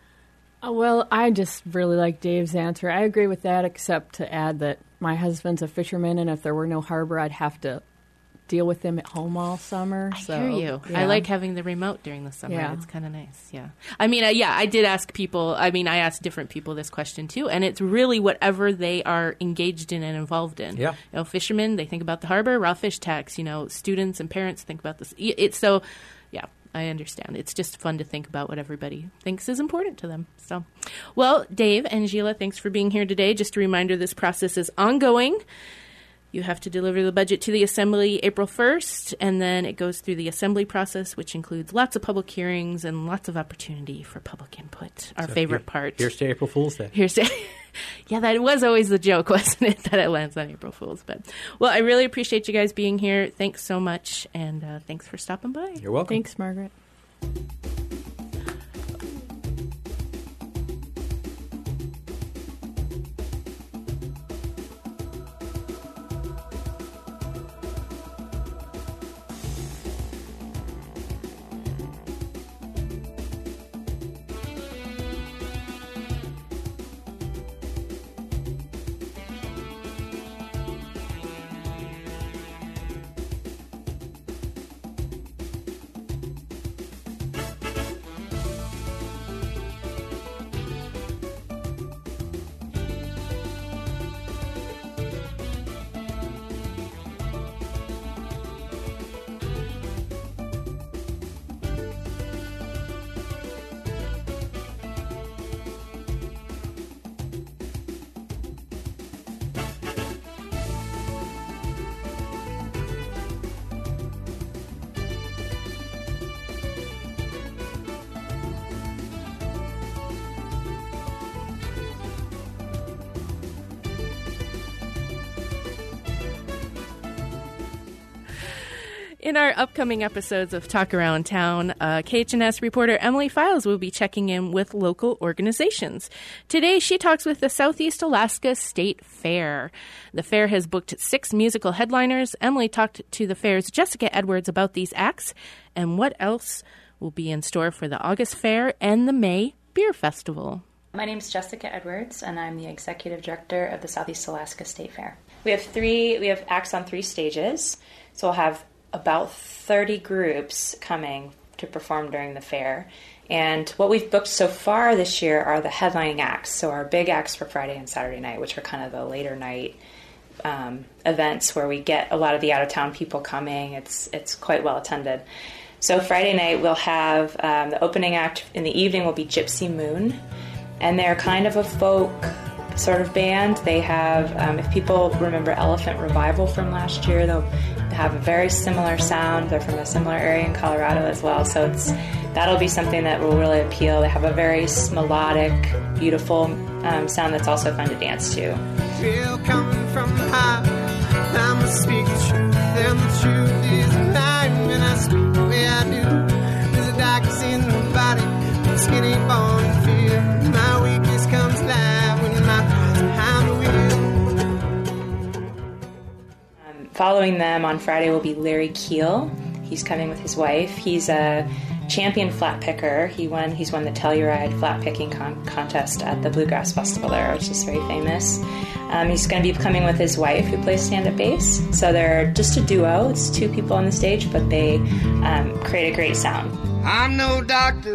Well, I just really like Dave's answer. I agree with that, except to add that my husband's a fisherman, and if there were no harbor, I'd have to deal with him at home all summer.
I hear you.
Yeah.
I like having the remote during the summer.
Yeah.
It's kind of nice. Yeah. I did ask people. I asked different people this question too, and it's really whatever they are engaged in and involved in.
Yeah.
Fishermen, they think about the harbor. Raw fish tax. Students and parents think about this. Yeah. I understand. It's just fun to think about what everybody thinks is important to them. So, well, Dave and Gila, thanks for being here today. Just a reminder, this process is ongoing. You have to deliver the budget to the Assembly April 1st, and then it goes through the Assembly process, which includes lots of public hearings and lots of opportunity for public input, our favorite part.
Here's to April Fool's Day.
Yeah, that was always the joke, wasn't it, that it lands on April Fool's. But, well, I really appreciate you guys being here. Thanks so much, and thanks for stopping by.
You're welcome.
Thanks, Margaret.
In our upcoming episodes of Talk Around Town, KHNS reporter Emily Files will be checking in with local organizations. Today, she talks with the Southeast Alaska State Fair. The fair has booked 6 musical headliners. Emily talked to the fair's Jessica Edwards about these acts and what else will be in store for the August fair and the May Beer Festival.
My name is Jessica Edwards, and I'm the executive director of the Southeast Alaska State Fair. We have acts on 3 stages, so we'll have about 30 groups coming to perform during the fair. And what we've booked so far this year are the headlining acts, so our big acts for Friday and Saturday night, which are kind of the later night events where we get a lot of the out-of-town people coming. It's quite well attended. So Friday night we'll have the opening act in the evening will be Gypsy Moon, and they're kind of a folk sort of band. They have, if people remember Elephant Revival from last year, they'll have a very similar sound. They're from a similar area in Colorado as well, so that'll be something that will really appeal. They have a very melodic, beautiful sound that's also fun to dance to.
Feel coming from high, I must speak the truth, and the truth is mine when I speak the way I do. There's a darkness in the body, skinny bone and fear. My weakness comes live when my eyes behind the wheel.
Following them on Friday will be Larry Keel. He's coming with his wife. He's a champion flat picker. He's won the Telluride flat picking contest at the Bluegrass Festival there, which is very famous. He's going to be coming with his wife, who plays stand-up bass. So they're just a duo. It's two people on the stage, but they create a great sound.
I'm no doctor.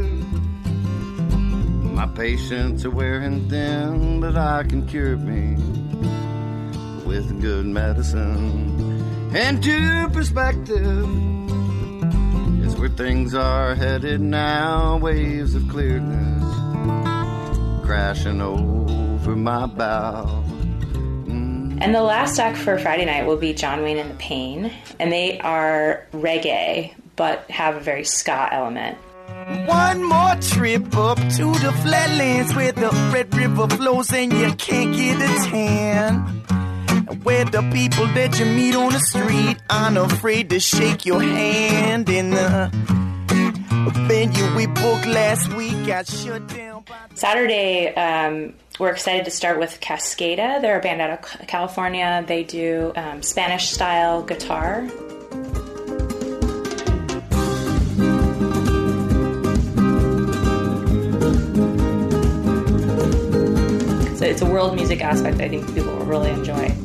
My patients are wearing thin, but I can cure me with good medicine. And to perspective is where things are headed now. Waves of clearness crashing over my bow.
And the last act for Friday night will be John Wayne and the Pain. And they are reggae, but have a very ska element.
One more trip up to the flatlands where the Red River flows and you can't get a tan. Where the people that you meet on the street aren't afraid to shake your hand. In the venue we booked last week got shut down.
Saturday, we're excited to start with Cascada. They're a band out of California. They do Spanish-style guitar. So it's a world music aspect I think people will really enjoy.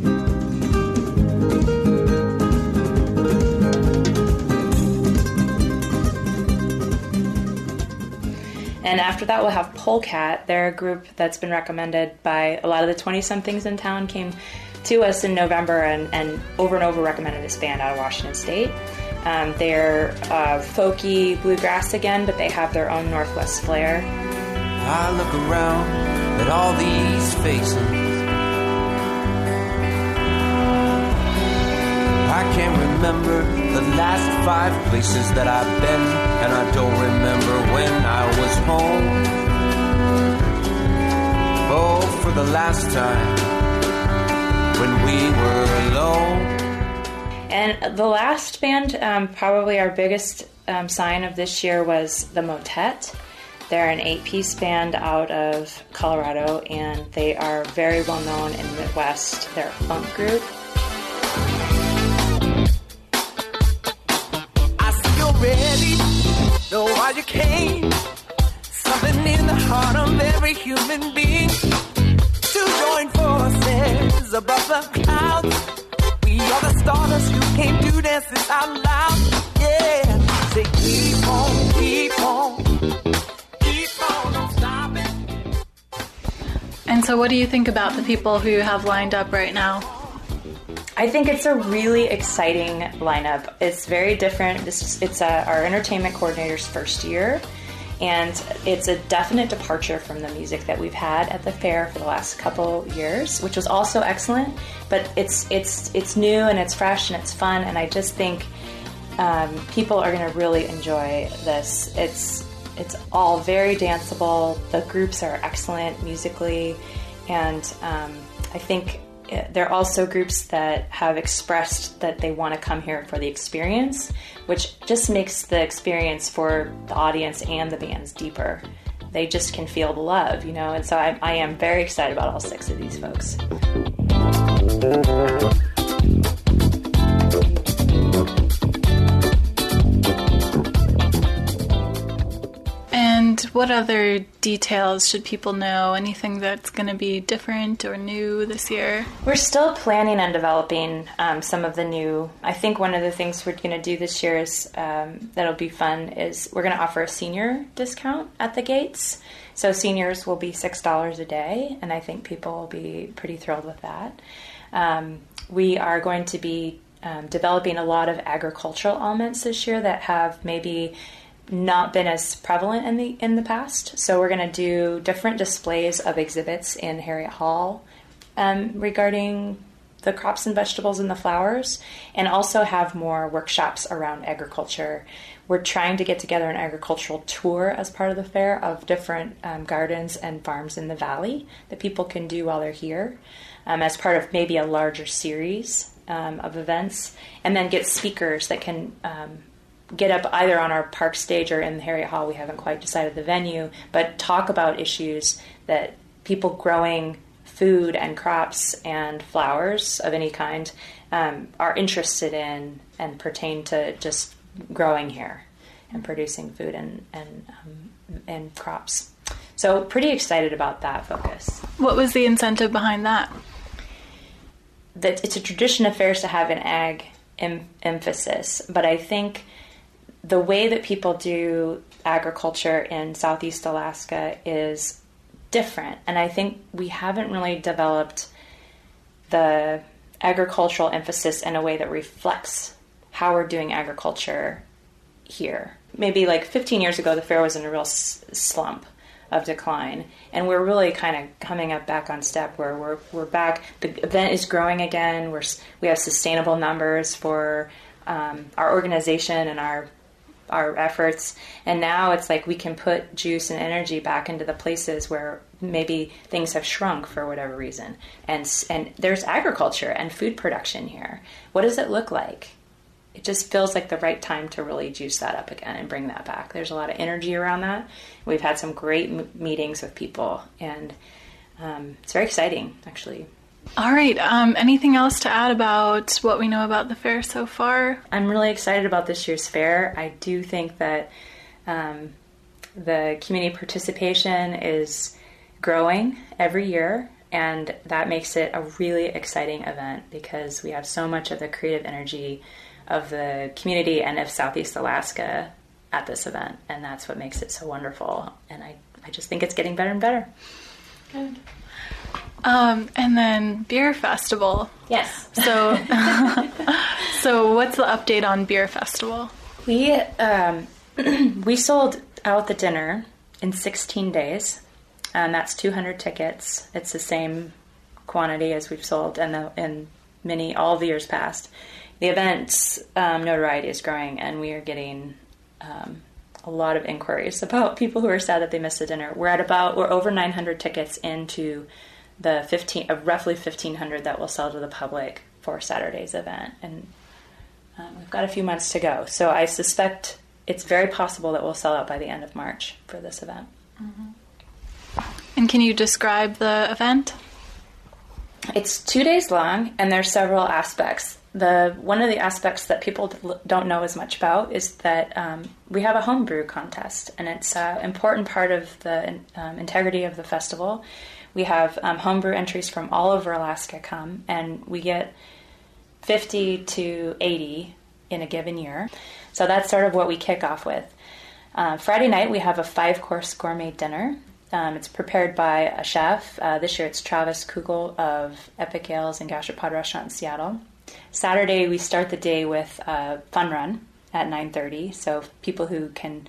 And after that, we'll have Polecat. They're a group that's been recommended by a lot of the 20-somethings in town, came to us in November and over recommended this band out of Washington State. They're folky bluegrass again, but they have their own Northwest flair.
I look around at all these faces. I can't remember the last 5 places that I've been, and I don't remember when I was home. Oh, for the last time when we were alone.
And the last band, probably our biggest sign of this year, was the Motet. They're an 8-piece band out of Colorado, and they are very well known in the Midwest. They're a funk group.
Ready, know why you came. Something in the heart of every human being to join forces above the clouds. We are the stardust who came to dance this out loud. Yeah, say keep on, keep on, keep on, don't stop it.
And so what do you think about the people who you have lined up right now?
I think it's a really exciting lineup. It's very different. It's our entertainment coordinator's first year, and it's a definite departure from the music that we've had at the fair for the last couple years, which was also excellent. But it's new and it's fresh and it's fun, and I just think people are going to really enjoy this. It's all very danceable. The groups are excellent musically, and I think there are also groups that have expressed that they want to come here for the experience, which just makes the experience for the audience and the bands deeper. They just can feel the love, you know, and so I am very excited about all 6 of these folks.
And what other details should people know? Anything that's going to be different or new this year?
We're still planning on developing some of the new. I think one of the things we're going to do this year is that'll be fun is we're going to offer a senior discount at the gates. So seniors will be $6 a day, and I think people will be pretty thrilled with that. We are going to be developing a lot of agricultural elements this year that have maybe not been as prevalent in the past. So we're going to do different displays of exhibits in Harriet Hall regarding the crops and vegetables and the flowers, and also have more workshops around agriculture. We're trying to get together an agricultural tour as part of the fair of different gardens and farms in the valley that people can do while they're here, as part of maybe a larger series of events, and then get speakers that can get up either on our park stage or in the Harriet Hall. We haven't quite decided the venue, but talk about issues that people growing food and crops and flowers of any kind are interested in and pertain to just growing here and producing food and crops. So pretty excited about that focus.
What was the incentive behind that?
That it's a tradition of fairs to have an ag emphasis, but I think the way that people do agriculture in Southeast Alaska is different, and I think we haven't really developed the agricultural emphasis in a way that reflects how we're doing agriculture here. Maybe like 15 years ago, the fair was in a real slump of decline, and we're really kind of coming up back on step where we're back. The event is growing again. We have sustainable numbers for our organization and our efforts, and now it's like we can put juice and energy back into the places where maybe things have shrunk for whatever reason, and there's agriculture and food production here. What does it look like? It just feels like the right time to really juice that up again and bring that back. There's a lot of energy around that. We've had some great meetings with people, and it's very exciting, actually.
All right. Anything else to add about what we know about the fair so far?
I'm really excited about this year's fair. I do think that the community participation is growing every year, and that makes it a really exciting event because we have so much of the creative energy of the community and of Southeast Alaska at this event, and that's what makes it so wonderful. And I just think it's getting better and better.
Good. And then Beer Festival.
Yes.
So, so what's the update on Beer Festival?
We sold out the dinner in 16 days, and that's 200 tickets. It's the same quantity as we've sold in all the years past. The event's notoriety is growing, and we are getting a lot of inquiries about people who are sad that they missed the dinner. We're over 900 tickets into the roughly 1,500 that will sell to the public for Saturday's event, and we've got a few months to go. So I suspect it's very possible that we'll sell out by the end of March for this event.
Mm-hmm. And can you describe the event?
It's 2 days long, and there's several aspects. One of the aspects that people don't know as much about is that we have a homebrew contest, and it's an important part of the integrity of the festival. We have homebrew entries from all over Alaska come, and we get 50 to 80 in a given year. So that's sort of what we kick off with. Friday night, we have a 5-course gourmet dinner. It's prepared by a chef. This year it's Travis Kugel of Epic Ales and Gastropod Restaurant in Seattle. Saturday, we start the day with a fun run at 9:30, so people who can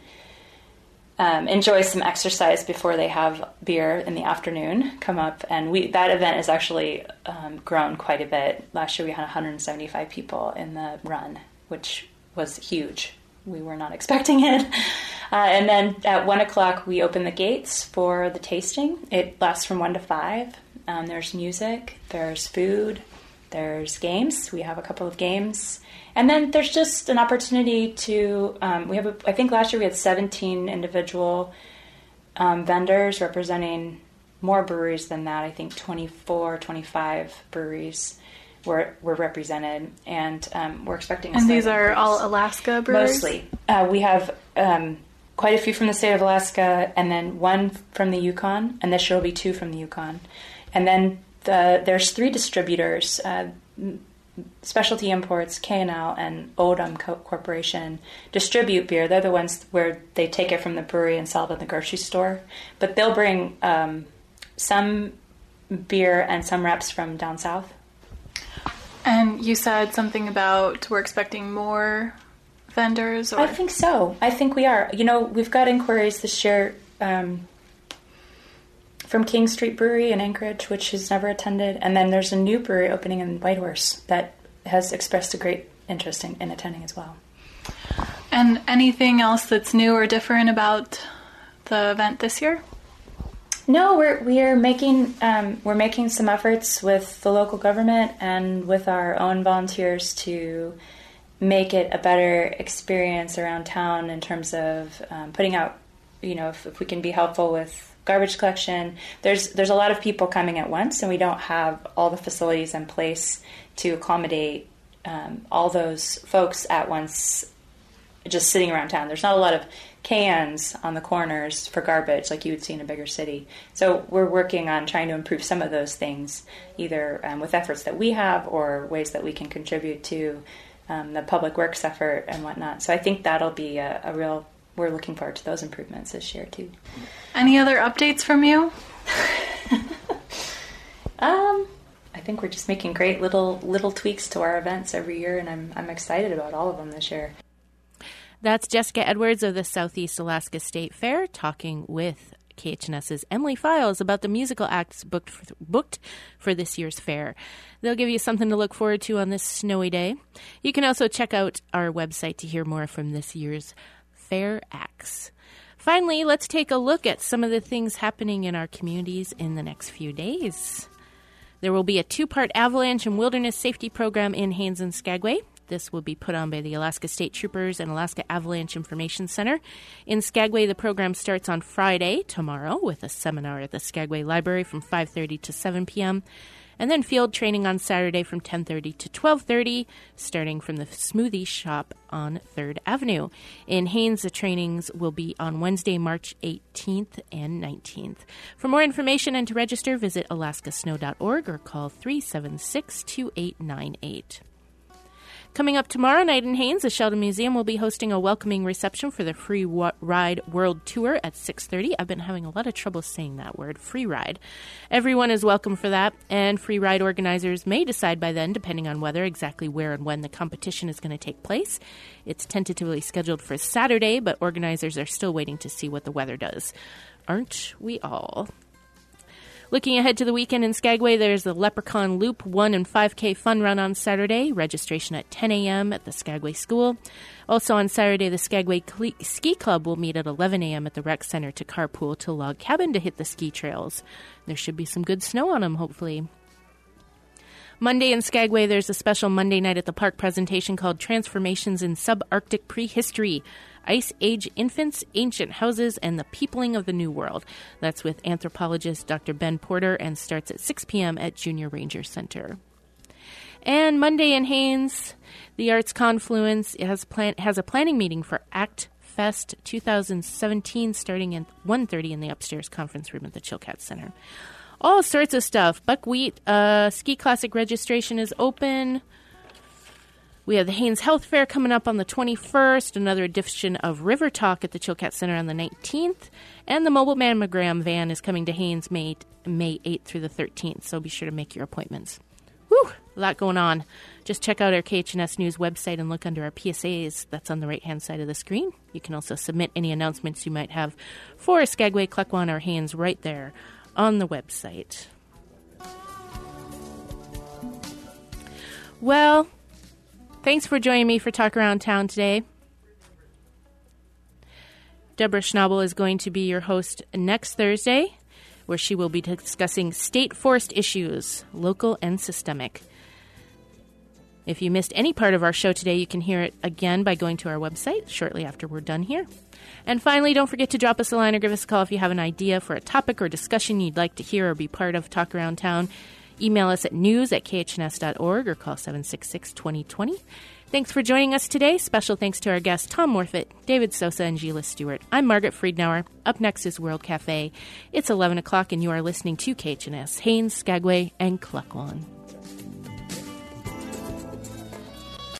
enjoy some exercise before they have beer in the afternoon come up, and that event has actually grown quite a bit. Last year we had 175 people in the run, which was huge. We were not expecting it. And then at 1 o'clock we open the gates for the tasting. It lasts from 1 to 5. There's music, there's food, there's games. We have a couple of games. And then there's just an opportunity to, I think last year we had 17 individual vendors representing more breweries than that. I think 24, 25 breweries were represented. And we're expecting
And these are all Alaska breweries?
Mostly. We have quite a few from the state of Alaska, and then one from the Yukon, and this year will be 2 from the Yukon. And then there's 3 distributors, Specialty Imports, K&L, and Odom Corporation distribute beer. They're the ones where they take it from the brewery and sell it in the grocery store. But they'll bring some beer and some reps from down south.
And you said something about we're expecting more vendors? Or?
I think so. I think we are. We've got inquiries this year from King Street Brewery in Anchorage, which has never attended. And then there's a new brewery opening in Whitehorse that has expressed a great interest in attending as well.
And anything else that's new or different about the event this year?
No, we're making some efforts with the local government and with our own volunteers to make it a better experience around town in terms of putting out, if we can be helpful with garbage collection. There's a lot of people coming at once, and we don't have all the facilities in place to accommodate all those folks at once just sitting around town. There's not a lot of cans on the corners for garbage like you would see in a bigger city. So we're working on trying to improve some of those things, either with efforts that we have or ways that we can contribute to the public works effort and whatnot. So I think that'll be a real... We're looking forward to those improvements this year, too.
Any other updates from you?
I think we're just making great little tweaks to our events every year, and I'm excited about all of them this year.
That's Jessica Edwards of the Southeast Alaska State Fair talking with KHNS's Emily Files about the musical acts booked for this year's fair. They'll give you something to look forward to on this snowy day. You can also check out our website to hear more from this year's fair acts. Finally, let's take a look at some of the things happening in our communities in the next few days. There will be a 2-part avalanche and wilderness safety program in Haines and Skagway. This will be put on by the Alaska State Troopers and Alaska Avalanche Information Center. In Skagway, the program starts on Friday, tomorrow, with a seminar at the Skagway Library from 5:30 to 7 p.m., and then field training on Saturday from 10:30 to 12:30, starting from the smoothie shop on 3rd Avenue. In Haines, the trainings will be on Wednesday, March 18th and 19th. For more information and to register, visit alaskasnow.org or call 376-2898. Coming up tomorrow night in Haines, the Sheldon Museum will be hosting a welcoming reception for the Free Ride World Tour at 6:30. I've been having a lot of trouble saying that word, free ride. Everyone is welcome for that, and free ride organizers may decide by then, depending on weather, exactly where and when the competition is going to take place. It's tentatively scheduled for Saturday, but organizers are still waiting to see what the weather does. Aren't we all? Looking ahead to the weekend in Skagway, there's the Leprechaun Loop 1 and 5K fun run on Saturday. Registration at 10 a.m. at the Skagway School. Also on Saturday, the Skagway Ski Club will meet at 11 a.m. at the Rec Center to carpool to Log Cabin to hit the ski trails. There should be some good snow on them, hopefully. Monday in Skagway, there's a special Monday Night at the Park presentation called Transformations in Subarctic Prehistory, Ice Age Infants, Ancient Houses, and the Peopling of the New World. That's with anthropologist Dr. Ben Porter and starts at 6 p.m. at Junior Ranger Center. And Monday in Haines, the Arts Confluence has a planning meeting for Act Fest 2017 starting at 1:30 in the upstairs conference room at the Chilkat Center. All sorts of stuff. Buckwheat Ski Classic registration is open. We have the Haines Health Fair coming up on the 21st, another edition of River Talk at the Chilkat Center on the 19th, and the mobile mammogram van is coming to Haines May 8th through the 13th, so be sure to make your appointments. Whew, a lot going on. Just check out our KHNS News website and look under our PSAs. That's on the right-hand side of the screen. You can also submit any announcements you might have for Skagway, Klukwan, or Haines right there on the website. Well, thanks for joining me for Talk Around Town today. Deborah Schnabel is going to be your host next Thursday, where she will be discussing state forest issues, local and systemic. If you missed any part of our show today, you can hear it again by going to our website shortly after we're done here. And finally, don't forget to drop us a line or give us a call if you have an idea for a topic or discussion you'd like to hear or be part of Talk Around Town. Email us at news@khns.org or call 766-2020. Thanks for joining us today. Special thanks to our guests Tom Morfitt, David Sosa, and Gila Stewart. I'm Margaret Friedenauer. Up next is World Cafe. It's 11 o'clock and you are listening to KHNS, Haines, Skagway, and Klukwan.